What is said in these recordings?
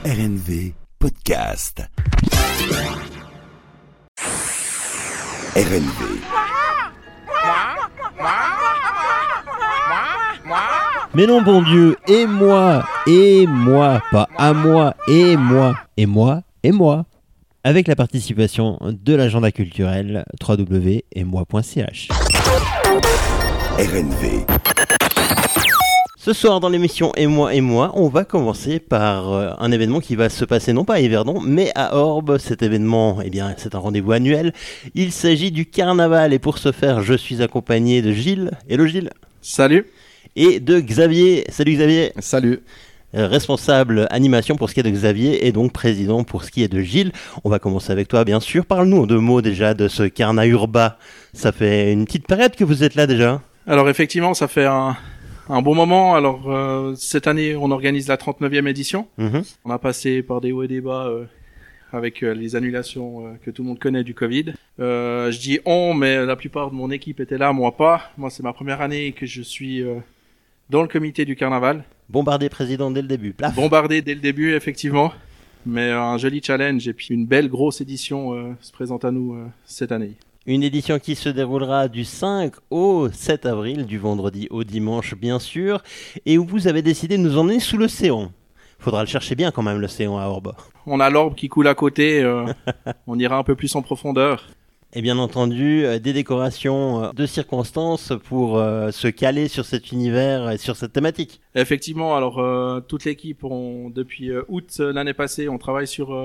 RNV Podcast. RNV. Mais non, bon Dieu, et moi, pas à moi, et moi. Avec la participation de l'agenda culturel www.moi.ch. RNV. Ce soir dans l'émission Et moi, on va commencer par un événement qui va se passer non pas à Yverdon, mais à Orbe. Cet événement, c'est un rendez-vous annuel. Il s'agit du carnaval et pour ce faire, je suis accompagné de Gilles. Hello Gilles. Salut. Et de Xavier. Salut Xavier. Salut. Responsable animation pour ce qui est de Xavier et donc président pour ce qui est de Gilles. On va commencer avec toi bien sûr. Parle-nous en deux mots déjà de ce Carna Urba. Ça fait une petite période que vous êtes là déjà. Alors effectivement, ça fait un bon moment. Alors cette année, on organise la 39e édition. On a passé par des hauts et des bas avec les annulations que tout le monde connaît du Covid. Je dis on, mais la plupart de mon équipe était là, moi pas. Moi, c'est ma première année que je suis dans le comité du carnaval. Bombardé président dès le début. Plaf. Bombardé dès le début, effectivement. Mais un joli challenge et puis une belle grosse édition se présente à nous cette année. Une édition qui se déroulera du 5 au 7 avril, du vendredi au dimanche bien sûr, et où vous avez décidé de nous emmener sous l'océan. Faudra le chercher bien quand même l'océan à Orbe. On a l'Orbe qui coule à côté, on ira un peu plus en profondeur. Et bien entendu, des décorations de circonstances pour se caler sur cet univers et sur cette thématique. Effectivement, alors toute l'équipe, depuis août l'année passée, on a travaillé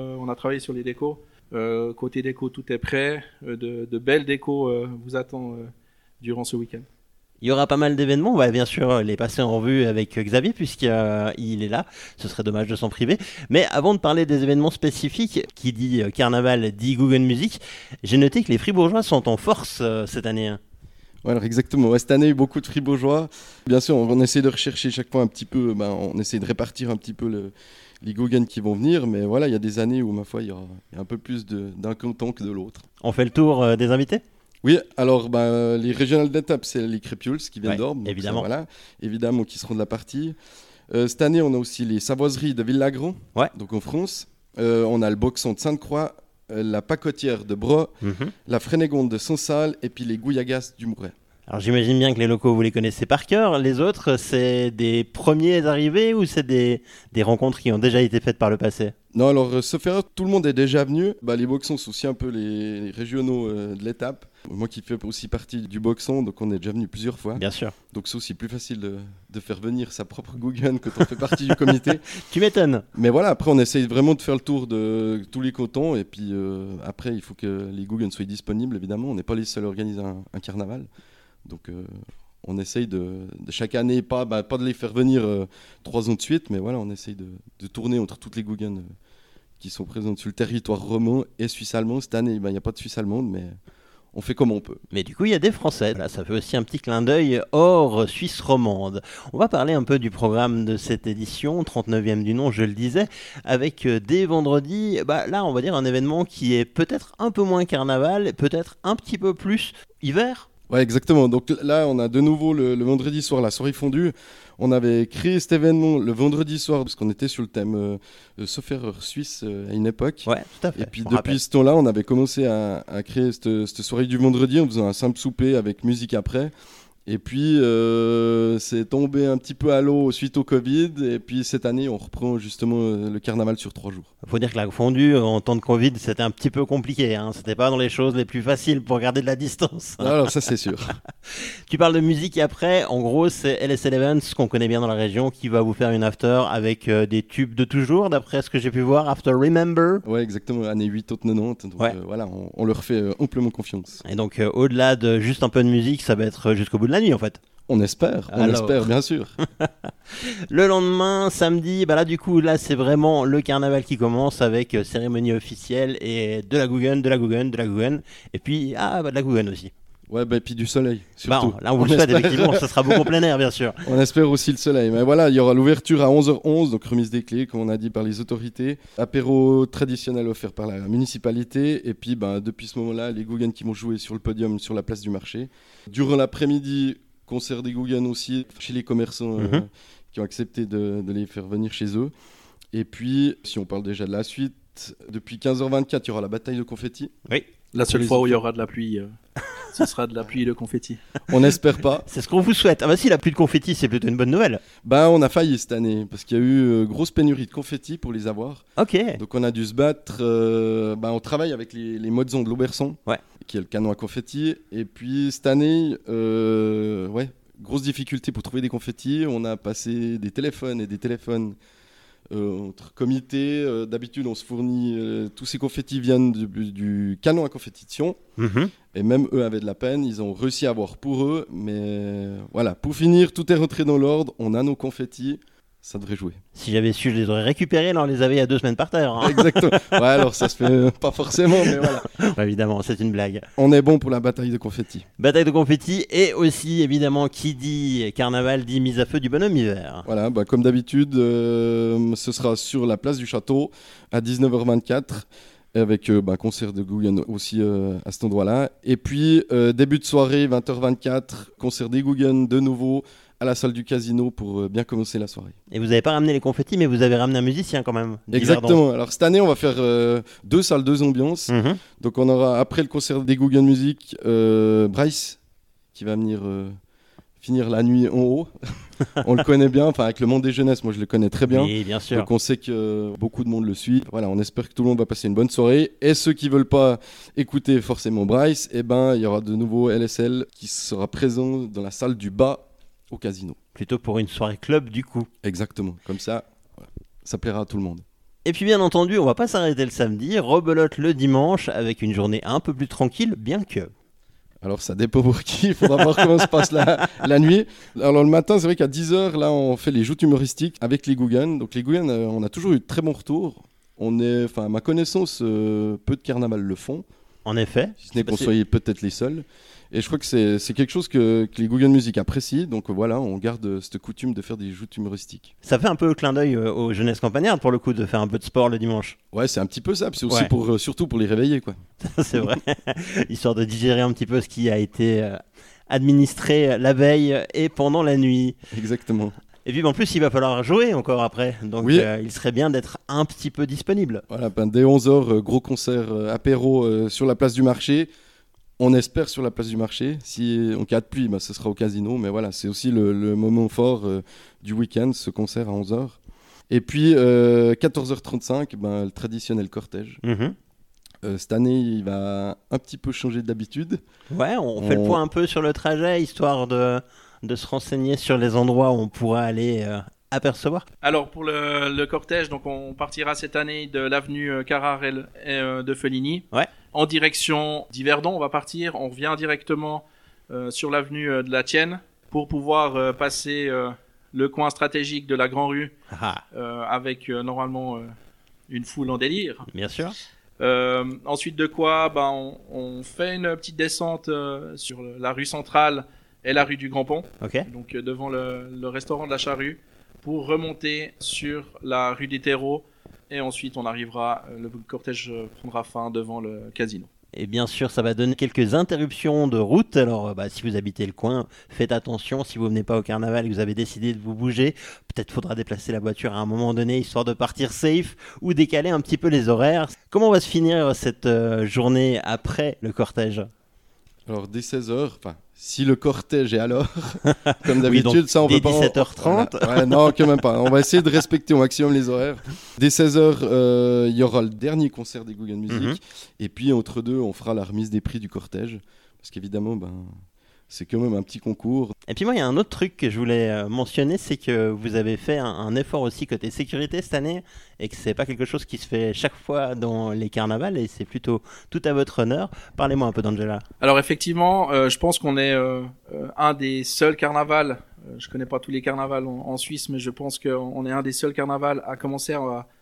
sur les décos. Côté déco, tout est prêt. De belles décos vous attendent durant ce week-end. Il y aura pas mal d'événements, on va bien sûr les passer en revue avec Xavier puisqu'il est là, ce serait dommage de s'en priver. Mais avant de parler des événements spécifiques, qui dit carnaval dit Guggen Music, j'ai noté que les Fribourgeois sont en force cette année. Ouais, alors exactement, ouais, cette année il y a eu beaucoup de Fribourgeois. Bien sûr, on essaie de rechercher chaque fois un petit peu, on essaie de répartir un petit peu les Guggen qui vont venir, mais voilà, il y a des années où ma foi il y a un peu plus d'un canton que de l'autre. On fait le tour des invités ? Oui, alors les régionales d'étape, c'est les Crépules qui viennent d'Orbe. Évidemment. Voilà, évidemment, qui seront de la partie. Cette année, on a aussi les Savoiseries de Villagron, donc en France. On a le Boxon de Sainte-Croix, la Pacotière de Bro, la Frénégonde de Sonsal et puis les Gouillagas du Mouret. Alors j'imagine bien que les locaux, vous les connaissez par cœur. Les autres, c'est des premiers arrivés ou c'est des rencontres qui ont déjà été faites par le passé ? Non, alors, sauf erreur, tout le monde est déjà venu. Les Boxons, c'est aussi un peu les régionaux de l'étape. Moi qui fais aussi partie du Boxon, donc on est déjà venu plusieurs fois. Bien sûr. Donc c'est aussi plus facile de faire venir sa propre Guggen quand on fait partie du comité. Tu m'étonnes. Mais voilà, après on essaye vraiment de faire le tour de tous les cantons. Et puis après, il faut que les Guggen soient disponibles, évidemment. On n'est pas les seuls à organiser un carnaval. Donc on essaye de chaque année, pas de les faire venir 3 ans de suite, mais voilà, on essaye de tourner entre toutes les Guggen qui sont présentes sur le territoire roman et suisse-allemand. Cette année, il n'y a pas de Suisse-allemande, mais on fait comme on peut. Mais du coup, il y a des Français. Là, ça fait aussi un petit clin d'œil hors Suisse romande. On va parler un peu du programme de cette édition, 39e du nom, je le disais, avec dès vendredi, là, on va dire un événement qui est peut-être un peu moins carnaval, peut-être un petit peu plus hiver. Ouais, exactement. Donc là, on a de nouveau le vendredi soir la soirée fondue. On avait créé cet événement le vendredi soir parce qu'on était sur le thème sauf erreur suisse à une époque. Ouais, tout à fait. Et puis depuis ce temps-là, on avait commencé à créer cette soirée du vendredi en faisant un simple souper avec musique après. Et puis, c'est tombé un petit peu à l'eau suite au Covid. Et puis, cette année, on reprend justement le carnaval sur 3 jours. Il faut dire que la fondue, en temps de Covid, c'était un petit peu compliqué. C'était pas dans les choses les plus faciles pour garder de la distance. Alors, ça, c'est sûr. Tu parles de musique et après, en gros, c'est LSL Events, qu'on connaît bien dans la région, qui va vous faire une after avec des tubes de toujours, d'après ce que j'ai pu voir. After Remember. Ouais, exactement. Années 80, 90. Donc, voilà, on leur fait amplement confiance. Et donc, au-delà de juste un peu de musique, ça va être jusqu'au bout de la nuit, en fait. On espère bien sûr. Le lendemain, samedi, là du coup, là c'est vraiment le carnaval qui commence avec cérémonie officielle et de la Guggen, et puis de la Guggen aussi. Ouais, et puis du soleil, surtout. Là on vous le souhaite, effectivement, ça sera beaucoup plein air, bien sûr. On espère aussi le soleil. Mais voilà, il y aura l'ouverture à 11h11, donc remise des clés, comme on a dit, par les autorités. Apéro traditionnel offert par la municipalité. Et puis, depuis ce moment-là, les Guggen qui vont jouer sur le podium, sur la place du marché. Durant l'après-midi, concert des Guggen aussi, chez les commerçants qui ont accepté de les faire venir chez eux. Et puis, si on parle déjà de la suite, depuis 15h24, il y aura la bataille de confettis. Oui. La seule fois où il y aura de la pluie, ce sera de la pluie de confettis. On n'espère pas. C'est ce qu'on vous souhaite. Ah bah si, la pluie de confettis, c'est plutôt une bonne nouvelle. On a failli cette année, parce qu'il y a eu grosse pénurie de confettis pour les avoir. Ok. Donc on a dû se battre. On travaille avec les Modzons de l'Auberson, qui est le canon à confettis. Et puis cette année, grosse difficulté pour trouver des confettis. On a passé des téléphones et des téléphones entre comités. D'habitude, on se fournit. Tous ces confettis viennent du canon à confettis de Sion. Et même eux avaient de la peine. Ils ont réussi à avoir pour eux. Mais voilà, pour finir, tout est rentré dans l'ordre. On a nos confettis. Ça devrait jouer. Si j'avais su, je les aurais récupérés. Là, on les avait il y a 2 semaines par terre. Hein. Exactement. Ouais, alors ça se fait pas forcément, mais voilà. Évidemment, c'est une blague. On est bon pour la bataille de confettis. Bataille de confettis et aussi, évidemment, qui dit carnaval dit mise à feu du bonhomme hiver. Voilà, comme d'habitude, ce sera sur la place du château à 19h24 avec concert de Guggen aussi à cet endroit-là. Et puis, début de soirée, 20h24, concert des Guggen de nouveau à la salle du casino pour bien commencer la soirée. Et vous n'avez pas ramené les confettis, mais vous avez ramené un musicien quand même. Exactement. Alors cette année, on va faire 2 salles, 2 ambiances. Donc on aura, après le concert des Guggen Music, Bryce qui va venir finir la nuit en haut. On le connaît bien, avec le monde des jeunesses, moi je le connais très bien. Oui, bien sûr. Donc on sait que beaucoup de monde le suit. Voilà, on espère que tout le monde va passer une bonne soirée. Et ceux qui veulent pas écouter forcément Bryce, il y aura de nouveau LSL qui sera présent dans la salle du bas au casino. Plutôt pour une soirée club du coup. Exactement, comme ça, ça plaira à tout le monde. Et puis bien entendu, on va pas s'arrêter le samedi, rebelote le dimanche avec une journée un peu plus tranquille, bien que... Alors ça dépend pour qui, il faudra voir comment se passe la nuit. Alors le matin, c'est vrai qu'à 10h, là on fait les joutes humoristiques avec les Guggen. Donc les Guggen, on a toujours eu de très bons retours. À ma connaissance, peu de carnaval le font. En effet. Si ce n'est qu'on soit peut-être les seuls. Et je crois que c'est quelque chose que les Guggen Music apprécient. Donc voilà, on garde cette coutume de faire des joutes humoristiques. Ça fait un peu clin d'œil aux jeunesses campagnardes pour le coup de faire un peu de sport le dimanche. Ouais, c'est un petit peu ça. C'est aussi surtout pour les réveiller, quoi. C'est vrai. Histoire de digérer un petit peu ce qui a été administré la veille et pendant la nuit. Exactement. Et puis en plus, il va falloir jouer encore après. Donc il serait bien d'être un petit peu disponible. Voilà, dès 11h, gros concert apéro sur la place du marché. On espère sur la place du marché. Si en cas de pluie, ce sera au casino. Mais voilà, c'est aussi le moment fort du week-end, ce concert à 11h. Et puis, 14h35, le traditionnel cortège. Cette année, il va un petit peu changer d'habitude. Ouais, on fait le point un peu sur le trajet, histoire de se renseigner sur les endroits où on pourra aller apercevoir. Alors, pour le cortège, donc on partira cette année de l'avenue Carrare et de Feligny. Ouais. En direction d'Yverdon, on va partir. On revient directement sur l'avenue de la Tienne pour pouvoir passer le coin stratégique de la Grand Rue avec normalement une foule en délire. Bien sûr. Ensuite de quoi, on fait une petite descente sur la rue centrale et la rue du Grand Pont. Okay. Donc devant le restaurant de la Charrue pour remonter sur la rue des Terreaux. Et ensuite, le cortège prendra fin devant le casino. Et bien sûr, ça va donner quelques interruptions de route. Alors, si vous habitez le coin, faites attention. Si vous venez pas au carnaval et que vous avez décidé de vous bouger, peut-être faudra déplacer la voiture à un moment donné, histoire de partir safe ou décaler un petit peu les horaires. Comment va se finir cette journée après le cortège ? Alors, dès 16h, si le cortège est à l'heure, comme d'habitude, ça on dès peut pas... 17h30 voilà. Ouais, non, quand même pas. On va essayer de respecter au maximum les horaires. Dès 16h, il y aura le dernier concert des Guggen Music. Et puis, entre deux, on fera la remise des prix du cortège. Parce qu'évidemment, c'est quand même un petit concours. Et puis moi, il y a un autre truc que je voulais mentionner, c'est que vous avez fait un effort aussi côté sécurité cette année, et que c'est pas quelque chose qui se fait chaque fois dans les carnavals, et c'est plutôt tout à votre honneur. Parlez-moi un peu d'Angela. Alors effectivement, je pense qu'on est un des seuls carnavals, je connais pas tous les carnavals en Suisse, mais je pense qu'on est un des seuls carnavals à commencer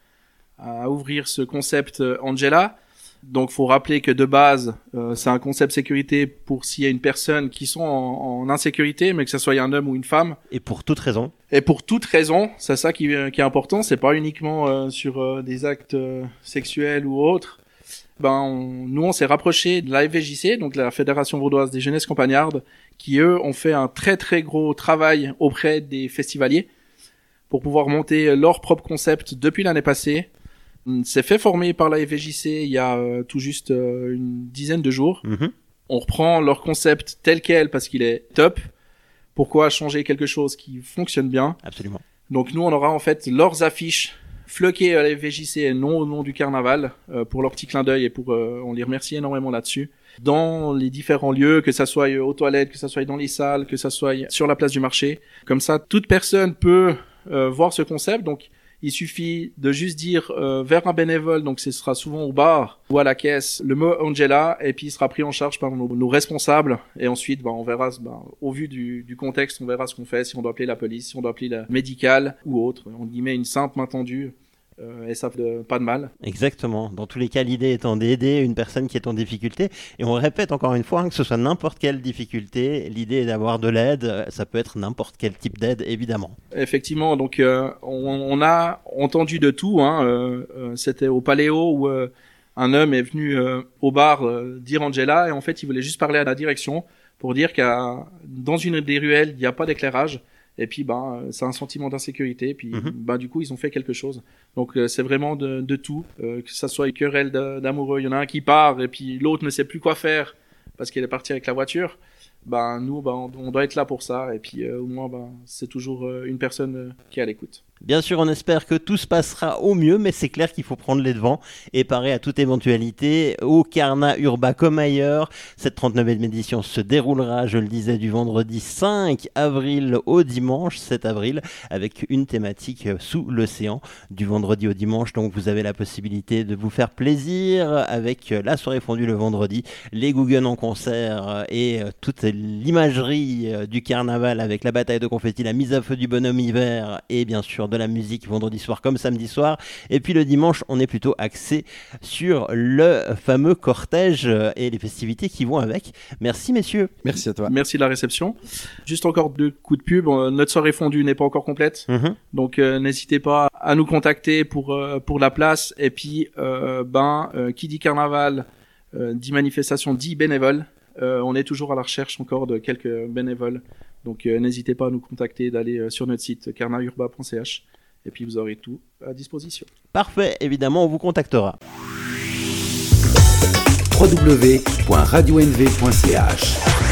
à ouvrir ce concept Angela. Donc, faut rappeler que de base, c'est un concept sécurité pour s'il y a une personne qui sont en insécurité, mais que ce soit un homme ou une femme. Et pour toute raison. Et pour toute raison, c'est ça qui est important. C'est pas uniquement sur des actes sexuels ou autres. Nous, on s'est rapproché de la FVJC, donc la Fédération vaudoise des jeunesses campagnardes, qui eux ont fait un très très gros travail auprès des festivaliers pour pouvoir monter leur propre concept depuis l'année passée. On s'est fait former par la FVJC il y a tout juste une dizaine de jours. On reprend leur concept tel quel parce qu'il est top. Pourquoi changer quelque chose qui fonctionne bien? Absolument. Donc nous, on aura en fait leurs affiches floquées à la FVJC et non au nom du carnaval pour leur petit clin d'œil et pour on les remercie énormément là-dessus. Dans les différents lieux, que ça soit aux toilettes, que ça soit dans les salles, que ça soit sur la place du marché. Comme ça, toute personne peut voir ce concept. Donc il suffit de juste dire vers un bénévole, donc ce sera souvent au bar ou à la caisse, le mot Angela, et puis il sera pris en charge par nos responsables. Et ensuite, on verra, au vu du contexte, on verra ce qu'on fait, si on doit appeler la police, si on doit appeler la médicale ou autre. On y met une simple main tendue. Et ça fait pas de mal. Exactement. Dans tous les cas, l'idée étant d'aider une personne qui est en difficulté. Et on répète encore une fois, que ce soit n'importe quelle difficulté, l'idée est d'avoir de l'aide. Ça peut être n'importe quel type d'aide, évidemment. Effectivement. Donc, on a entendu de tout. C'était au Paléo où un homme est venu au bar dire Angela. Et en fait, il voulait juste parler à la direction pour dire dans une des ruelles, il n'y a pas d'éclairage. Et puis, c'est un sentiment d'insécurité. Puis, du coup, ils ont fait quelque chose. Donc, c'est vraiment de tout. Que ça soit une querelle d'amoureux. Il y en a un qui part et puis l'autre ne sait plus quoi faire parce qu'il est parti avec la voiture. Nous, on doit être là pour ça. Et puis, au moins, c'est toujours une personne qui est à l'écoute. Bien sûr, on espère que tout se passera au mieux, mais c'est clair qu'il faut prendre les devants et parer à toute éventualité. Au Carna Urba comme ailleurs, cette 39e édition se déroulera, je le disais, du vendredi 5 avril au dimanche 7 avril, avec une thématique sous l'océan, du vendredi au dimanche. Donc vous avez la possibilité de vous faire plaisir avec la soirée fondue le vendredi, les Guggen en concert et toute l'imagerie du carnaval avec la bataille de confettis, la mise à feu du bonhomme hiver et bien sûr de la musique vendredi soir comme samedi soir. Et puis le dimanche, on est plutôt axé sur le fameux cortège et les festivités qui vont avec. Merci messieurs. Merci à toi. Merci de la réception. Juste encore 2 coups de pub. Notre soirée fondue n'est pas encore complète. Donc n'hésitez pas à nous contacter pour la place. Et puis qui dit carnaval dit manifestation dit bénévole. On est toujours à la recherche encore de quelques bénévoles. Donc n'hésitez pas à nous contacter, d'aller sur notre site carnaurba.ch et puis vous aurez tout à disposition. Parfait, évidemment, on vous contactera. www.radionv.ch